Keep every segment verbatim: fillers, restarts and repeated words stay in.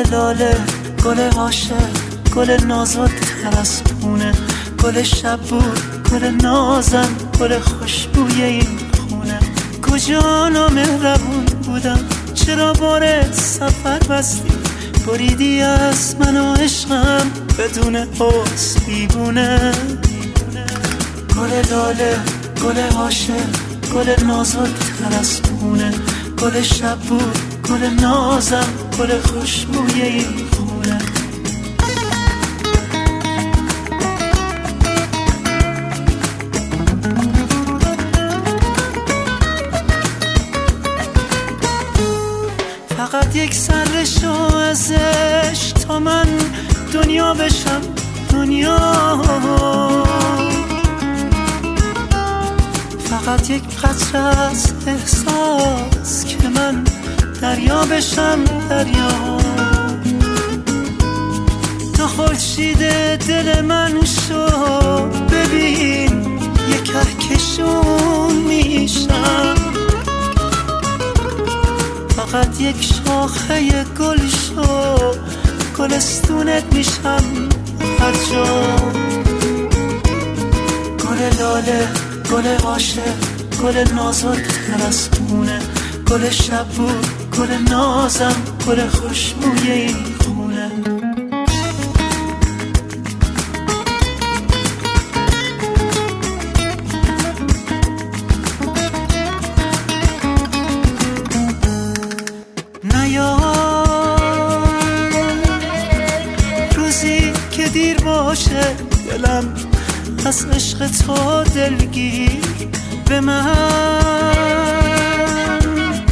لاله، گل عاشق، گل نازک تر از خونه، گل شب بود، گل نازم، گل خوشبوی این خونه. کجا نامهربون بودم، چرا بار سفر بستی، بریدی از من و عشقم بدون حس بیبونه. گل لاله، گل عاشق، گل نازک تر از خونه، گل شب بود، گل نازم، گل خوشبوی این خونه. فقط یک سر شو ازش تا من دنیا بشم دنیا، فقط یک قطره از احساس که من دریا بشم دریا. تو خورشید دل من شو، ببین یک کهکشون میشم، فقط یک شاخه گل شو، گلستونت میشم هر جا. گل لاله، گل عاشق، گل نازک تر از خونه، گل شب بود، گل نازم، گل خوشبوی این خونه. روزی که دیر باشه دلم از عشق تو دلگیر، به من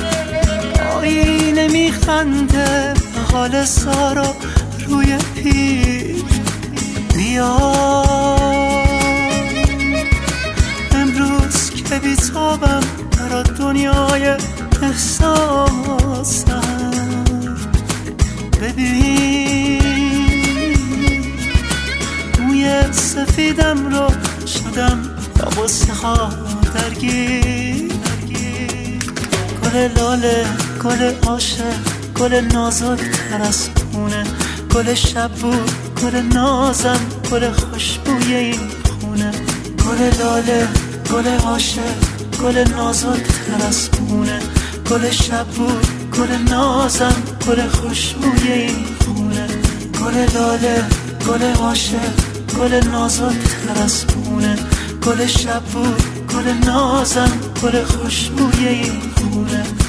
آینه میخنده حال سارا روی پیر. بیا امروز که بیتابم برا دنیای احساسم، ببین موی سفیدم رو شدم با غصه ها درگیر. گل لاله، گل عاشق، گل نازک تر از خونه، گل شب بود، گل نازم، گل خوشبوی این خونه. گل لاله، گل عاشق، گل نازک تر از خونه، گل شب بود، گل نازم، گل خوشبوی این خونه. گل لاله، گل عاشق، گل نازک تر از خونه، گل شب بود، گل نازم، گل خوشبوی این خونه.